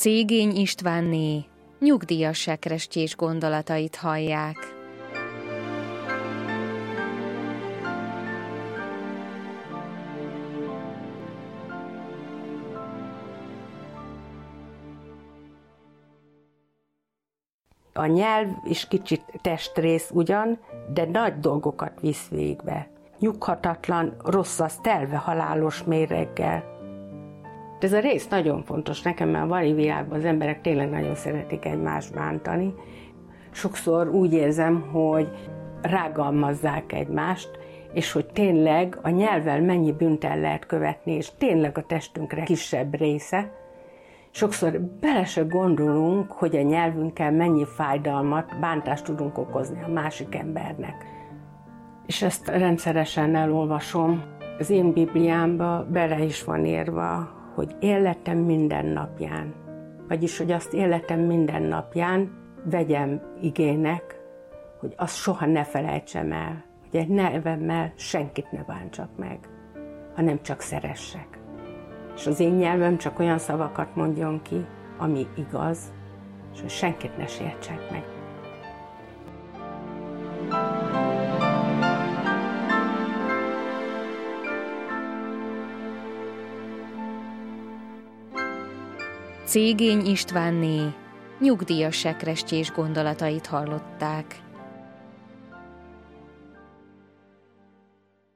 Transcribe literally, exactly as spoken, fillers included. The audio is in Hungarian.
Szégény Istvánné nyugdíjas sekrestyés gondolatait hallják. A nyelv is kicsit testrész ugyan, de nagy dolgokat visz végbe. Nyughatatlan, rossz az telve halálos méreggel. Ez a rész nagyon fontos nekem, mert a mai világban az emberek tényleg nagyon szeretik egymást bántani. Sokszor úgy érzem, hogy rágalmazzák egymást, és hogy tényleg a nyelvvel mennyi bűnt el lehet követni, és tényleg a testünkre kisebb része. Sokszor bele se gondolunk, hogy a nyelvünkkel mennyi fájdalmat, bántást tudunk okozni a másik embernek. És ezt rendszeresen elolvasom. Az én Bibliámba bele is van írva, hogy életem minden napján, vagyis, hogy azt életem minden napján vegyem igének, hogy azt soha ne felejtsem el, hogy egy nevemmel senkit ne bántsak meg, hanem csak szeressek. És az én nyelvem csak olyan szavakat mondjon ki, ami igaz, és hogy senkit ne sértsek meg. Szégény Istvánné nyugdíjas sekrestyés gondolatait hallották.